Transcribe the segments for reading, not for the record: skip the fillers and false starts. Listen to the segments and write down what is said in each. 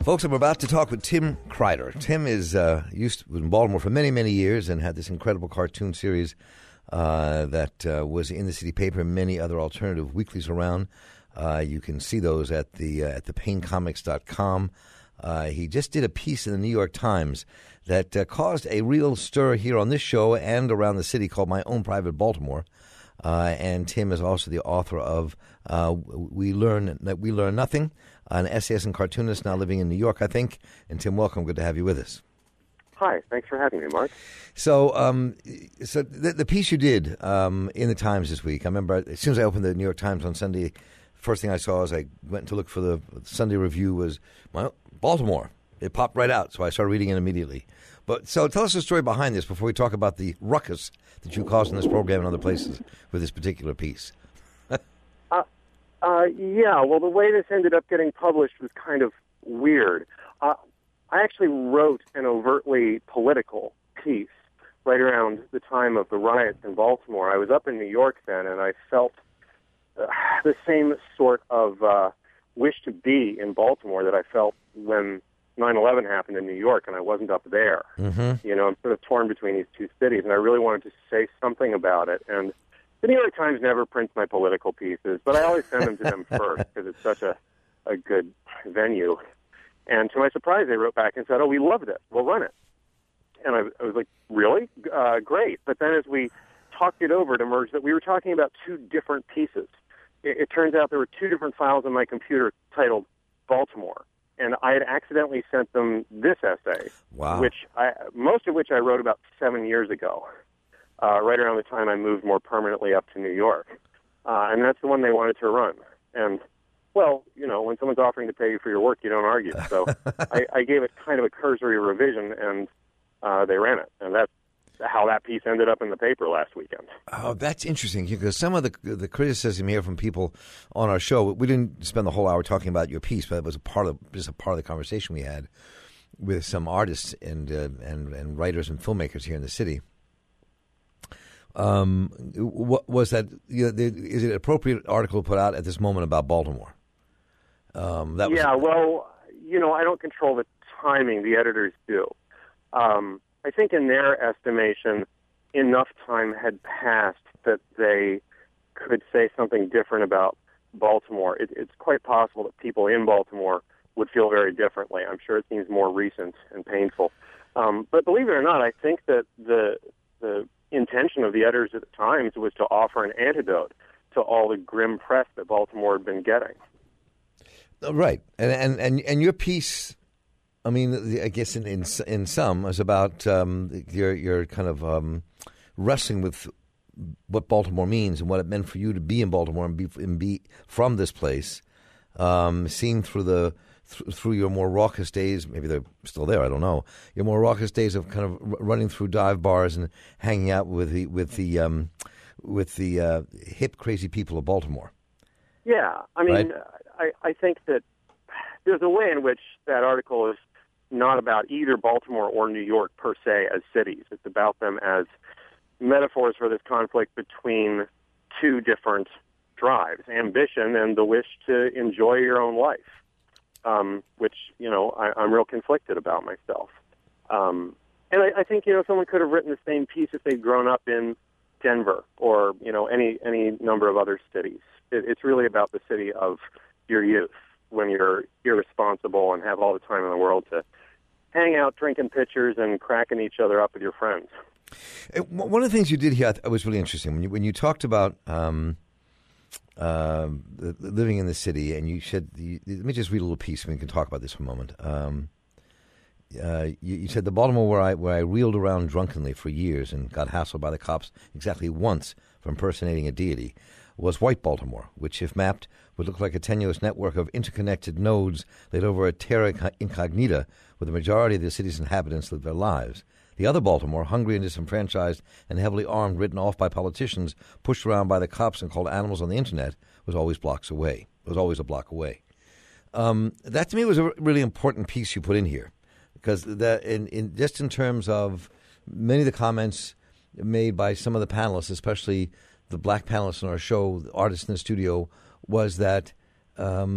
Folks, I'm about to talk with Tim Kreider. Tim is used to in Baltimore for many, many years and had this incredible cartoon series that was in the city paper and many other alternative weeklies around. You can see those at thepaynecomics.com. He just did a piece in the New York Times that caused a real stir here on this show and around the city called My Own Private Baltimore. And Tim is also the author of We Learn Nothing, an essayist and cartoonist now living in New York, I think. And Tim, welcome. Good to have you with us. Hi. Thanks for having me, Mark. So the piece you did in the Times this week, I remember as soon as I opened the New York Times on Sunday, first thing I saw as I went to look for the Sunday review was Baltimore. It popped right out, so I started reading it immediately. But so tell us the story behind this before we talk about the ruckus that you caused in this program and other places with this particular piece. Yeah, well, the way this ended up getting published was kind of weird. I actually wrote an overtly political piece right around the time of the riots in Baltimore. I was up in New York then, and I felt the same sort of wish to be in Baltimore that I felt when 9/11 happened in New York, and I wasn't up there. Mm-hmm. You know, I'm sort of torn between these two cities, and I really wanted to say something about it. And the New York Times never prints my political pieces, but I always send them to them first because it's such a good venue. And to my surprise, they wrote back and said, "Oh, we loved it. We'll run it." And I was like, "Really? Great." But then as we talked it over, it emerged that we were talking about two different pieces. It turns out there were two different files on my computer titled Baltimore. And I had accidentally sent them this essay, wow. Most of which I wrote about 7 years ago, right around the time I moved more permanently up to New York. And that's the one they wanted to run. And, well, you know, when someone's offering to pay you for your work, you don't argue. So I gave it kind of a cursory revision, and they ran it. And that's how that piece ended up in the paper last weekend. Oh, that's interesting, because some of the criticism here from people on our show, we didn't spend the whole hour talking about your piece, but it was a part of the conversation we had with some artists and writers and filmmakers here in the city. What was that? You know, is it an appropriate article to put out at this moment about Baltimore? Well, you know, I don't control the timing. The editors do. I think in their estimation, enough time had passed that they could say something different about Baltimore. It's quite possible that people in Baltimore would feel very differently. I'm sure it seems more recent and painful. But believe it or not, I think that the intention of the editors at the Times was to offer an antidote to all the grim press that Baltimore had been getting. Right. And your piece, I mean, I guess in some is about your kind of wrestling with what Baltimore means and what it meant for you to be in Baltimore and be from this place, seeing through your more raucous days. Maybe they're still there. I don't know. Your more raucous days of kind of running through dive bars and hanging out with the hip, crazy people of Baltimore. Yeah, I mean, right? I think that there's a way in which that article is not about either Baltimore or New York per se as cities. It's about them as metaphors for this conflict between two different drives, ambition and the wish to enjoy your own life, which, you know, I'm real conflicted about myself. And I think, you know, someone could have written the same piece if they'd grown up in Denver or, you know, any number of other cities. It's really about the city of your youth when you're irresponsible and have all the time in the world to hang out, drinking pitchers, and cracking each other up with your friends. One of the things you did here was really interesting. When you talked about living in the city, and you said, let me just read a little piece, and we can talk about this for a moment. You said the Baltimore where I reeled around drunkenly for years and got hassled by the cops exactly once for impersonating a deity was white Baltimore, which, if mapped, would look like a tenuous network of interconnected nodes laid over a terra incognita where the majority of the city's inhabitants live their lives. The other Baltimore, hungry and disenfranchised and heavily armed, written off by politicians, pushed around by the cops and called animals on the internet, was always blocks away. It was always a block away. That, to me, was a really important piece you put in here, because just in terms of many of the comments made by some of the panelists, especially the black panelists on our show, the artists in the studio, was that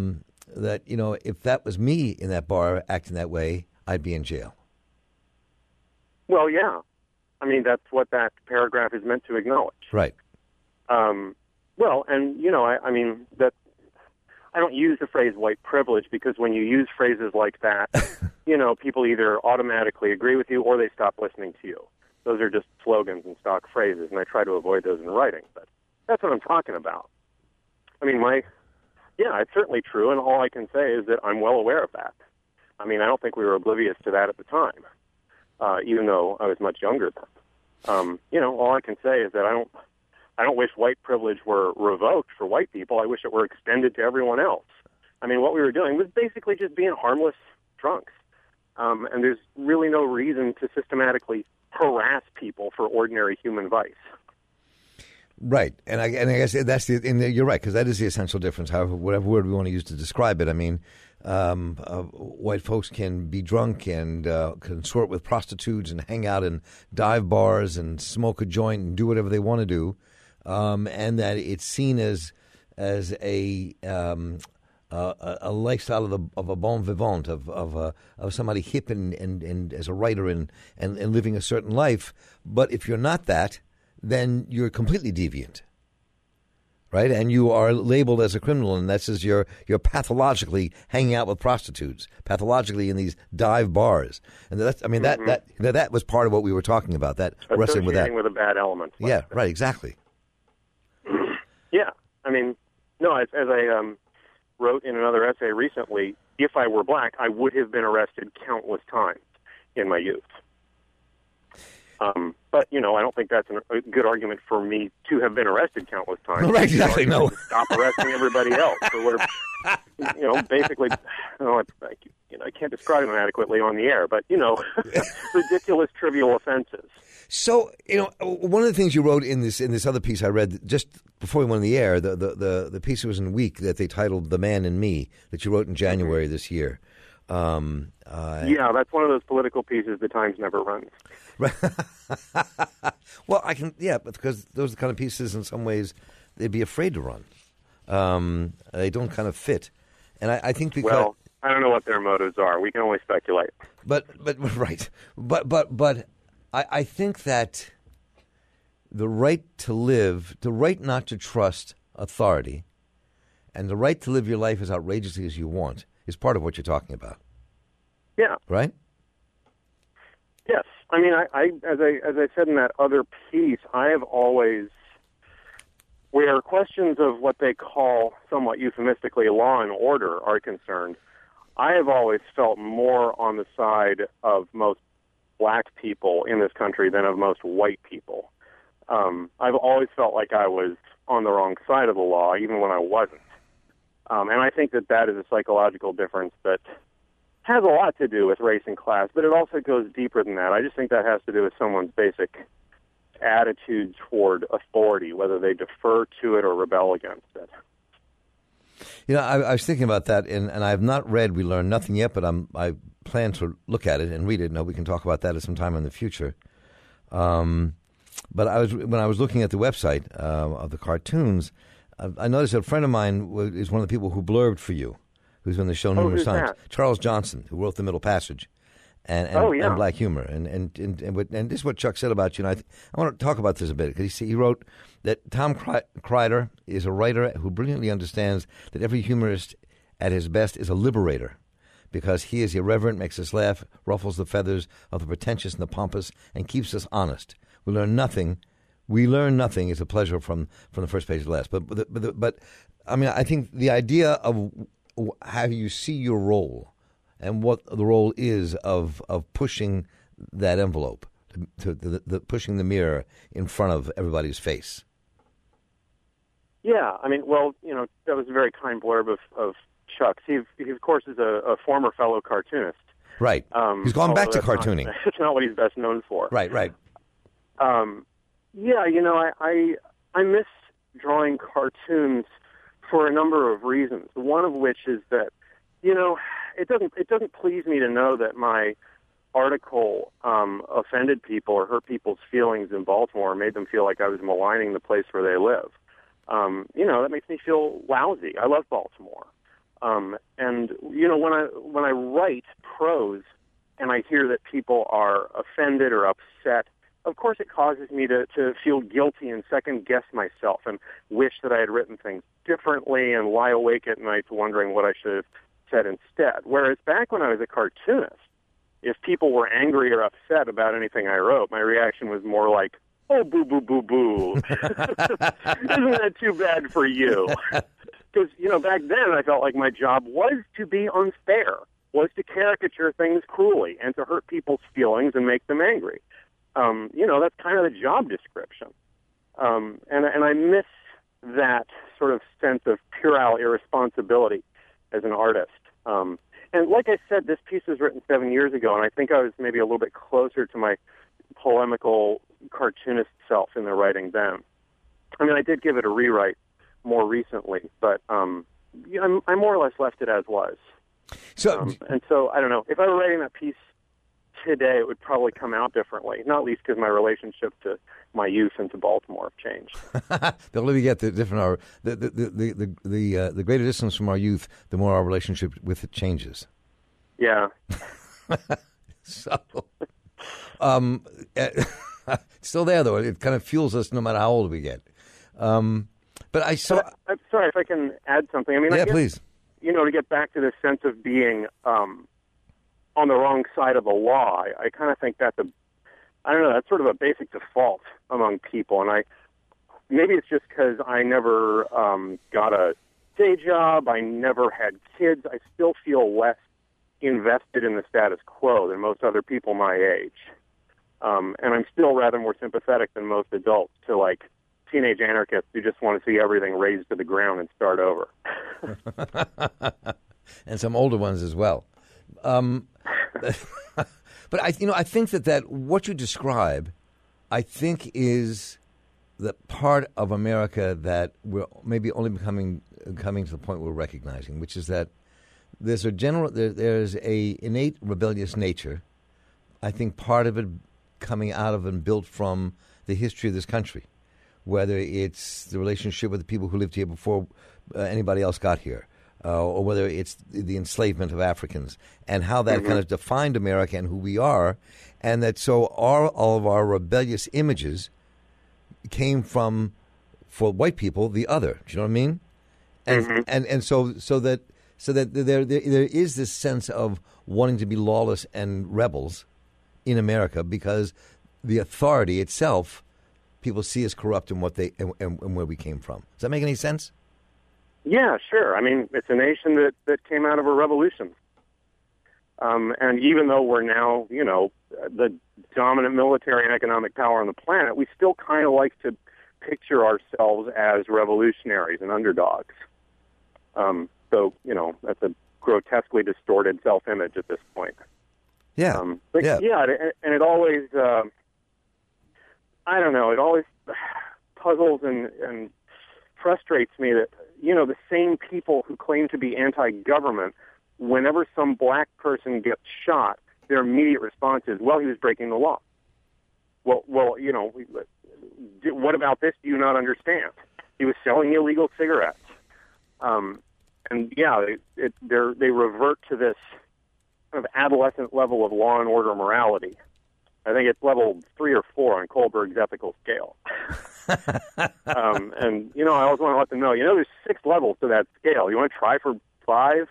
that, if that was me in that bar acting that way, I'd be in jail. Well, yeah. I mean, that's what that paragraph is meant to acknowledge. Right. Well, and, I mean, that I don't use the phrase white privilege because when you use phrases like that, people either automatically agree with you or they stop listening to you. Those are just slogans and stock phrases, and I try to avoid those in writing. But that's what I'm talking about. I mean, it's certainly true, and all I can say is that I'm well aware of that. I mean, I don't think we were oblivious to that at the time, even though I was much younger then. All I can say is that I don't wish white privilege were revoked for white people. I wish it were extended to everyone else. I mean, what we were doing was basically just being harmless drunks. And there's really no reason to systematically harass people for ordinary human vice. Right, and I guess that's you're right, because that is the essential difference. However, whatever word we want to use to describe it, I mean, white folks can be drunk and consort with prostitutes and hang out in dive bars and smoke a joint and do whatever they want to do, and that it's seen as a lifestyle of a bon vivant, of somebody hip and as a writer and living a certain life. But if you're not that, then you're completely deviant, right? And you are labeled as a criminal, and that's as you're pathologically hanging out with prostitutes, pathologically in these dive bars, and that was part of what we were talking about. That wrestling with that, with a bad element. Like that. Right, exactly. Yeah, I mean, no, as I wrote in another essay recently, if I were black, I would have been arrested countless times in my youth. But, I don't think that's a good argument for me to have been arrested countless times. Right, exactly, no. Stop arresting everybody else. So basically, I can't describe them adequately on the air, but, ridiculous, trivial offenses. So, one of the things you wrote in this other piece I read just before we went on the air, the piece that was in Week that they titled "The Man in Me" that you wrote in January this year. Yeah, that's one of those political pieces the Times never runs. Well, because those are the kind of pieces in some ways they'd be afraid to run. They don't kind of fit, and I think because I don't know what their motives are. We can only speculate. But right, but I think that the right to live, the right not to trust authority, and the right to live your life as outrageously as you want is part of what you're talking about. Yeah. Right? Yes. I mean, as I said in that other piece, I have always, where questions of what they call somewhat euphemistically law and order are concerned, I have always felt more on the side of most black people in this country than of most white people. I've always felt like I was on the wrong side of the law, even when I wasn't. And I think that is a psychological difference that has a lot to do with race and class, but it also goes deeper than that. I just think that has to do with someone's basic attitude toward authority, whether they defer to it or rebel against it. I was thinking about that, and I have not read We Learn Nothing yet, but I plan to look at it and read it. Now we can talk about that at some time in the future. But when I was looking at the website of the cartoons, I noticed that a friend of mine is one of the people who blurbed for you, who's been on the show numerous times. That? Charles Johnson, who wrote The Middle Passage and Black Humor. And this is what Chuck said about you. And I want to talk about this a bit, because he wrote that Tom Kreider is a writer who brilliantly understands that every humorist at his best is a liberator, because he is irreverent, makes us laugh, ruffles the feathers of the pretentious and the pompous, and keeps us honest. We learn nothing is a pleasure from the first page to the last. But I mean, I think the idea of how you see your role and what the role is of pushing that envelope, to the pushing the mirror in front of everybody's face. Yeah, I mean, that was a very kind blurb of Chuck's. He of course, is a former fellow cartoonist. Right. He's gone back to cartooning. It's not what he's best known for. Right. Yeah, I miss drawing cartoons for a number of reasons. One of which is that, it doesn't please me to know that my article offended people or hurt people's feelings in Baltimore, or made them feel like I was maligning the place where they live. That makes me feel lousy. I love Baltimore. And when I write prose and I hear that people are offended or upset, of course it causes me to feel guilty and second guess myself and wish that I had written things differently and lie awake at night wondering what I should have said instead. Whereas back when I was a cartoonist, if people were angry or upset about anything I wrote, my reaction was more like, "Oh, boo, boo, boo, boo. Isn't that too bad for you?" Because, back then I felt like my job was to be unfair, was to caricature things cruelly and to hurt people's feelings and make them angry. That's kind of the job description. And I miss that sort of sense of puerile irresponsibility as an artist. And like I said, this piece was written 7 years ago, and I think I was maybe a little bit closer to my polemical cartoonist self in the writing then. I mean, I did give it a rewrite more recently, but I more or less left it as was. So I don't know. If I were writing that piece today, it would probably come out differently, not least because my relationship to my youth and to Baltimore have changed. The older we get, the different the greater distance from our youth, the more our relationship with it changes. Yeah. So, still there though. It kind of fuels us no matter how old we get. But I'm sorry if I can add something. I mean, yeah, I guess, please. To get back to this sense of being on the wrong side of the law, I kind of think that's that's sort of a basic default among people. And maybe it's just because I never got a day job, I never had kids, I still feel less invested in the status quo than most other people my age. And I'm still rather more sympathetic than most adults to, like, teenage anarchists who just want to see everything razed to the ground and start over. And some older ones as well. But I think that what you describe, I think, is the part of America that we're maybe only coming to the point we're recognizing, which is that there's a innate rebellious nature. I think part of it coming out of and built from the history of this country, whether it's the relationship with the people who lived here before anybody else got here. Or whether it's the enslavement of Africans and how that kind of defined America and who we are, and that all of our rebellious images came from, for white people, the other. Do you know what I mean? And so that there is this sense of wanting to be lawless and rebels in America because the authority itself, people see as corrupt in what they and where we came from. Does that make any sense? Yeah, sure. I mean, it's a nation that came out of a revolution. And even though we're now, the dominant military and economic power on the planet, we still kind of like to picture ourselves as revolutionaries and underdogs. So, that's a grotesquely distorted self-image at this point. Yeah. And it always, I don't know, it always puzzles and frustrates me that, the same people who claim to be anti-government, whenever some black person gets shot, their immediate response is, well, he was breaking the law. Well, what about this do you not understand? He was selling illegal cigarettes. They revert to this kind of adolescent level of law and order morality. I think it's level 3 or 4 on Kohlberg's ethical scale. I always want to let them know, there's 6 levels to that scale. You want to try for 5?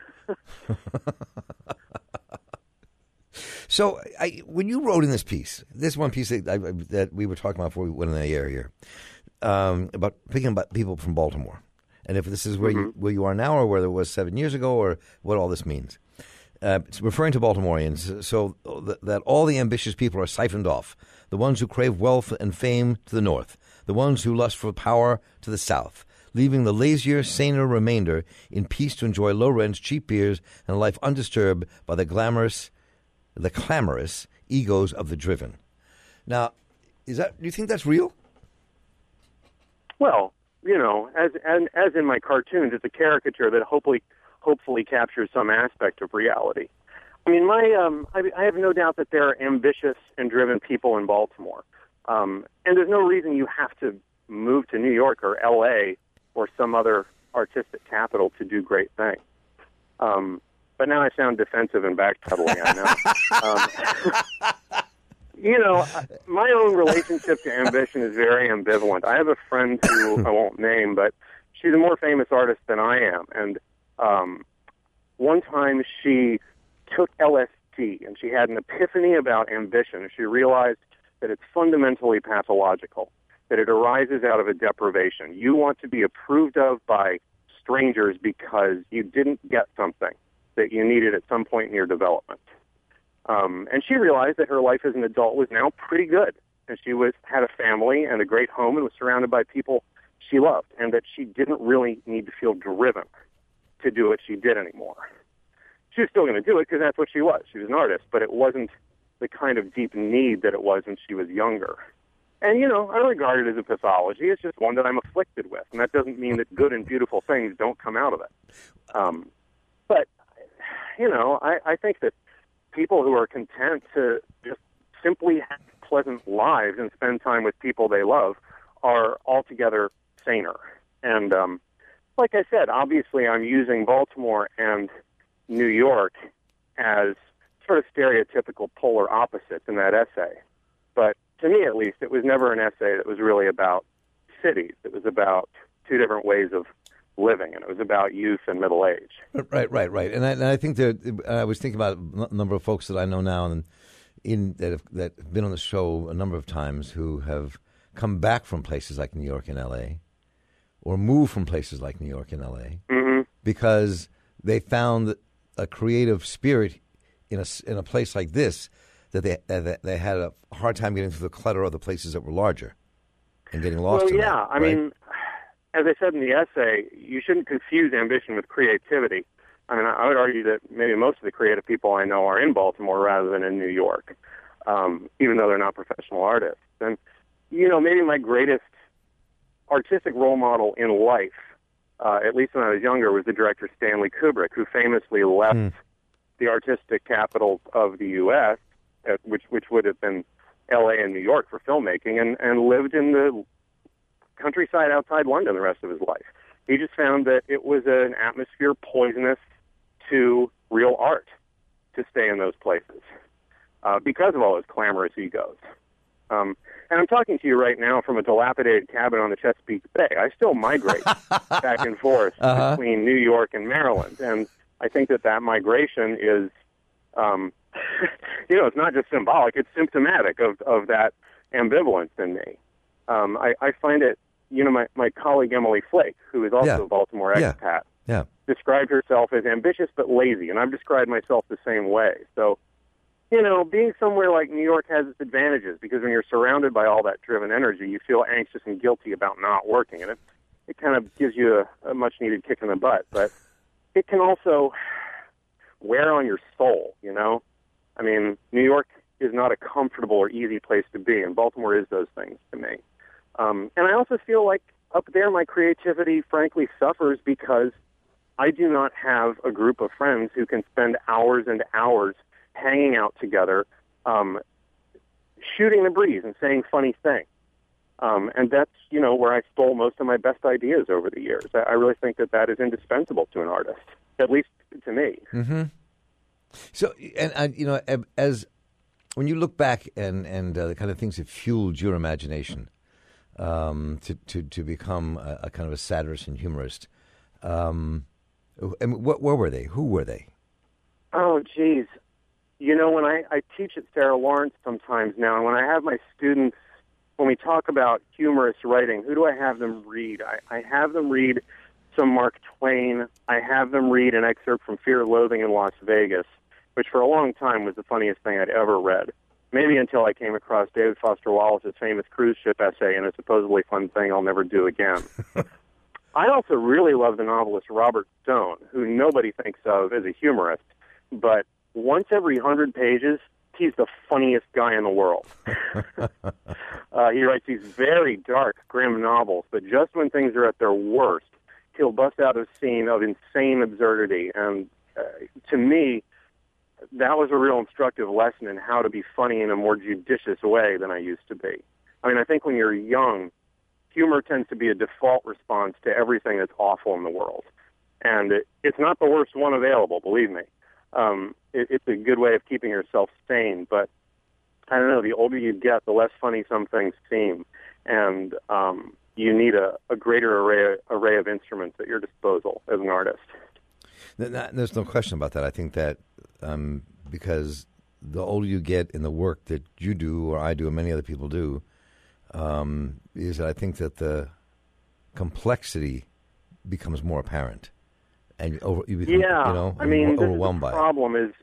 So when you wrote in this one piece that we were talking about before we went in the air here, about picking about people from Baltimore, and if this is where you are now or where it was 7 years ago or what all this means. It's referring to Baltimoreans, so that all the ambitious people are siphoned off, the ones who crave wealth and fame to the north, the ones who lust for power to the south, leaving the lazier, saner remainder in peace to enjoy low rents, cheap beers, and a life undisturbed by the clamorous egos of the driven. Now, do you think that's real? Well, as in my cartoons, it's a caricature that hopefully captures some aspect of reality. I mean, I have no doubt that there are ambitious and driven people in Baltimore. And there's no reason you have to move to New York or L.A. or some other artistic capital to do great things. But now I sound defensive and backpedaling, I know. My own relationship to ambition is very ambivalent. I have a friend who I won't name, but she's a more famous artist than I am. And one time she took LSD, and she had an epiphany about ambition. She realized that it's fundamentally pathological, that it arises out of a deprivation. You want to be approved of by strangers because you didn't get something that you needed at some point in your development. And she realized that her life as an adult was now pretty good, and she had a family and a great home and was surrounded by people she loved, and that she didn't really need to feel driven to do what she did anymore. She was still going to do it because that's what she was. She was an artist, but it wasn't the kind of deep need that it was when she was younger. And, I don't regard it as a pathology. It's just one that I'm afflicted with, and that doesn't mean that good and beautiful things don't come out of it. But, I think that people who are content to just simply have pleasant lives and spend time with people they love are altogether saner. And like I said, obviously I'm using Baltimore and New York as sort of stereotypical polar opposites in that essay. But to me, at least, it was never an essay that was really about cities. It was about two different ways of living, and it was about youth and middle age. Right. And I think that I was thinking about a number of folks that I know now and that have been on the show a number of times who have come back from places like New York and L.A. or moved from places like New York and L.A. Because they found a creative spirit in a place like this that they had a hard time getting through the clutter of the places that were larger and getting lost. Well, in yeah, that, I mean, as I said in the essay, you shouldn't confuse ambition with creativity. I mean, I would argue that maybe most of the creative people I know are in Baltimore rather than in New York, even though they're not professional artists. And, maybe my greatest artistic role model in life, at least when I was younger, was the director Stanley Kubrick, who famously left the artistic capital of the U.S., which would have been L.A. and New York for filmmaking, and lived in the countryside outside London the rest of his life. He just found that it was an atmosphere poisonous to real art to stay in those places because of all those clamorous egos. And I'm talking to you right now from a dilapidated cabin on the Chesapeake Bay. I still migrate back and forth between New York and Maryland, and I think that migration is, it's not just symbolic, it's symptomatic of that ambivalence in me. I find it, my colleague Emily Flake, who is also a Baltimore expat, described herself as ambitious but lazy, and I've described myself the same way. So, being somewhere like New York has its advantages, because when you're surrounded by all that driven energy, you feel anxious and guilty about not working, and it kind of gives you a much-needed kick in the butt. But it can also wear on your soul, I mean, New York is not a comfortable or easy place to be, and Baltimore is those things to me. And I also feel like up there my creativity, frankly, suffers because I do not have a group of friends who can spend hours and hours hanging out together, shooting the breeze and saying funny things. And that's, where I stole most of my best ideas over the years. I really think that is indispensable to an artist, at least to me. Mm-hmm. So, and as when you look back and the kind of things that fueled your imagination to become a kind of a satirist and humorist, and where were they? Who were they? Oh, geez. When I teach at Sarah Lawrence sometimes now, and when I have my students, when we talk about humorous writing, who do I have them read? I have them read some Mark Twain. I have them read an excerpt from Fear and Loathing in Las Vegas, which for a long time was the funniest thing I'd ever read. Maybe until I came across David Foster Wallace's famous cruise ship essay and a supposedly fun thing I'll never do again. I also really love the novelist Robert Stone, who nobody thinks of as a humorist, but once every 100 pages, he's the funniest guy in the world. He writes these very dark, grim novels, but just when things are at their worst, he'll bust out a scene of insane absurdity. And to me, that was a real instructive lesson in how to be funny in a more judicious way than I used to be. I mean, I think when you're young, humor tends to be a default response to everything that's awful in the world. And it's not the worst one available, believe me. It's a good way of keeping yourself sane, but I don't know, the older you get, the less funny some things seem. And you need a greater array of instruments at your disposal as an artist. There's no question about that. I think that because the older you get in the work that you do or I do and many other people do, is that I think that the complexity becomes more apparent. And you become, overwhelmed by it. The problem is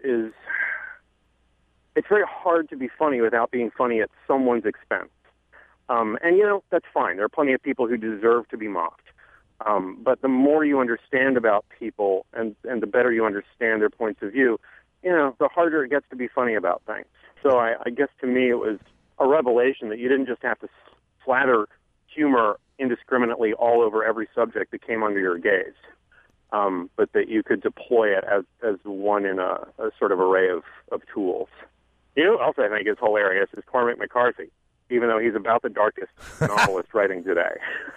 it's very hard to be funny without being funny at someone's expense. And, that's fine. There are plenty of people who deserve to be mocked. But the more you understand about people and the better you understand their points of view, the harder it gets to be funny about things. So I guess to me it was a revelation that you didn't just have to slather humor indiscriminately all over every subject that came under your gaze, but that you could deploy it as one in a sort of array of tools. Who else I think is hilarious is Cormac McCarthy, even though he's about the darkest novelist writing today.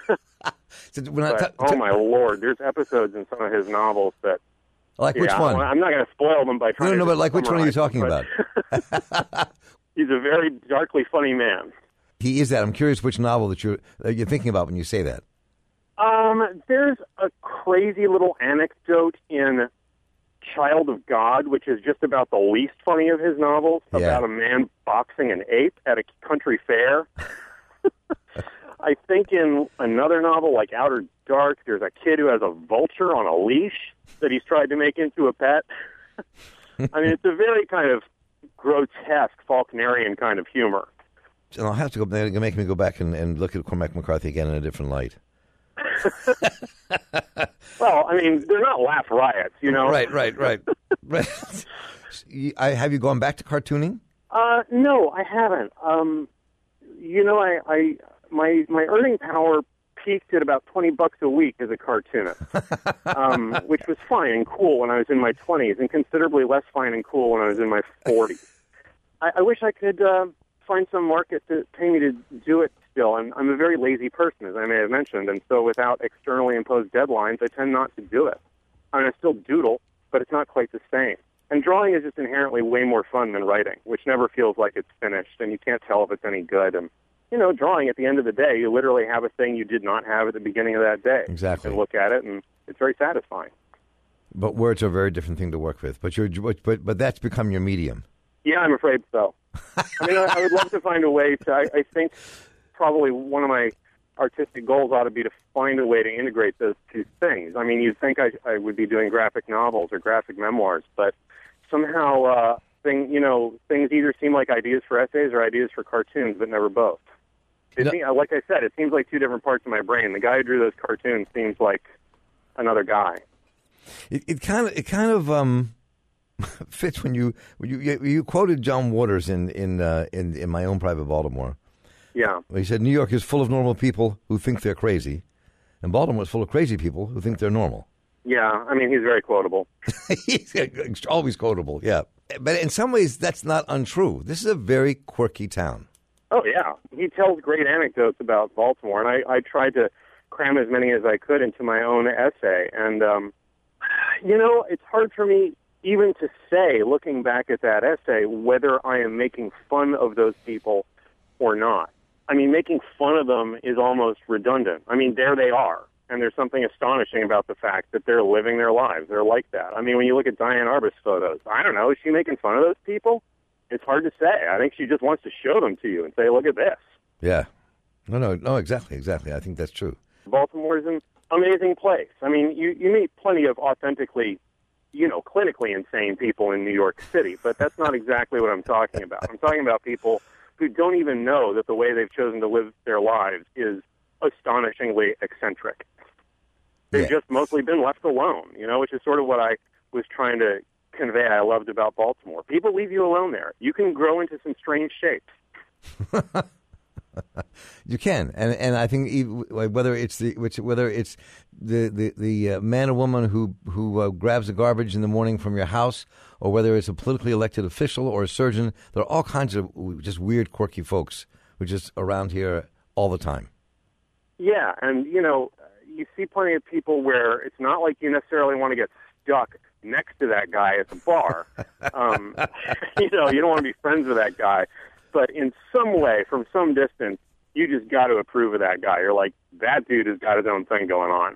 Oh, my Lord, there's episodes in some of his novels that... Like which one? I'm not going to spoil them by trying to... No, but like which one are you talking about? He's a very darkly funny man. He is that. I'm curious which novel that you're thinking about when you say that. There's a crazy little anecdote in Child of God, which is just about the least funny of his novels, about a man boxing an ape at a country fair. I think in another novel like Outer Dark, there's a kid who has a vulture on a leash that he's tried to make into a pet. I mean, it's a very kind of grotesque Faulknerian kind of humor. And I'll have to go. They're going to make me go back and look at Cormac McCarthy again in a different light. Well, I mean, they're not laugh riots, Right. Have you gone back to cartooning? No, I haven't. My earning power peaked at about $20 a week as a cartoonist, which was fine and cool when I was in my 20s, and considerably less fine and cool when I was in my 40s. I wish I could find some market to pay me to do it still. I'm a very lazy person, as I may have mentioned, and so without externally imposed deadlines, I tend not to do it. I mean, I still doodle, but it's not quite the same. And drawing is just inherently way more fun than writing, which never feels like it's finished, and you can't tell if it's any good. And drawing, at the end of the day, you literally have a thing you did not have at the beginning of that day. Exactly. You can look at it, and it's very satisfying. But words are a very different thing to work with. But that's become your medium. Yeah, I'm afraid so. I mean, I would love to find a way to... I think probably one of my artistic goals ought to be to find a way to integrate those two things. I mean, you'd think I would be doing graphic novels or graphic memoirs, but somehow things either seem like ideas for essays or ideas for cartoons, but never both. Like I said, it seems like two different parts of my brain. The guy who drew those cartoons seems like another guy. It kind of fits when you quoted John Waters in My Own Private Baltimore. Yeah, he said New York is full of normal people who think they're crazy, and Baltimore is full of crazy people who think they're normal. Yeah, I mean, he's very quotable. He's always quotable. Yeah, but in some ways that's not untrue. This is a very quirky town. Oh, yeah. He tells great anecdotes about Baltimore, and I tried to cram as many as I could into my own essay. And, it's hard for me even to say, looking back at that essay, whether I am making fun of those people or not. I mean, making fun of them is almost redundant. I mean, there they are, and there's something astonishing about the fact that they're living their lives. They're like that. I mean, when you look at Diane Arbus photos, I don't know, is she making fun of those people? It's hard to say. I think she just wants to show them to you and say, look at this. Yeah. No, exactly. I think that's true. Baltimore is an amazing place. I mean, you meet plenty of authentically, clinically insane people in New York City, but that's not exactly what I'm talking about. I'm talking about people who don't even know that the way they've chosen to live their lives is astonishingly eccentric. They've just mostly been left alone, which is sort of what I was trying to convey I loved about Baltimore. People leave you alone there. You can grow into some strange shapes. You can, and I think whether it's the man or woman who grabs the garbage in the morning from your house, or whether it's a politically elected official or a surgeon, there are all kinds of just weird, quirky folks who are just around here all the time. Yeah, and you see plenty of people where it's not like you necessarily want to get stuck next to that guy at the bar. You don't want to be friends with that guy. But in some way, from some distance, you just got to approve of that guy. You're like, that dude has got his own thing going on.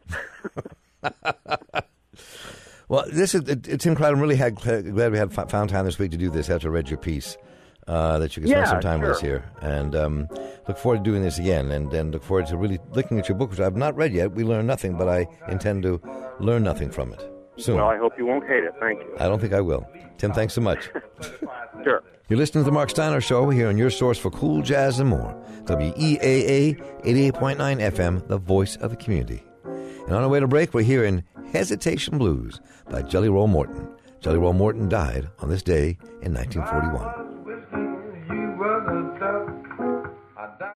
Well, it's incredible. I'm really glad we had found time this week to do this after I read your piece, that you could spend some time with us here. And look forward to doing this again, and look forward to really looking at your book, which I've not read yet. We learn nothing, but I intend to learn nothing from it soon. Well, I hope you won't hate it. Thank you. I don't think I will. Tim, thanks so much. Sure. You're listening to The Mark Steiner Show here on your source for cool jazz and more. WEAA 88.9 FM, the voice of the community. And on our way to break, we're hearing Hesitation Blues by Jelly Roll Morton. Jelly Roll Morton died on this day in 1941.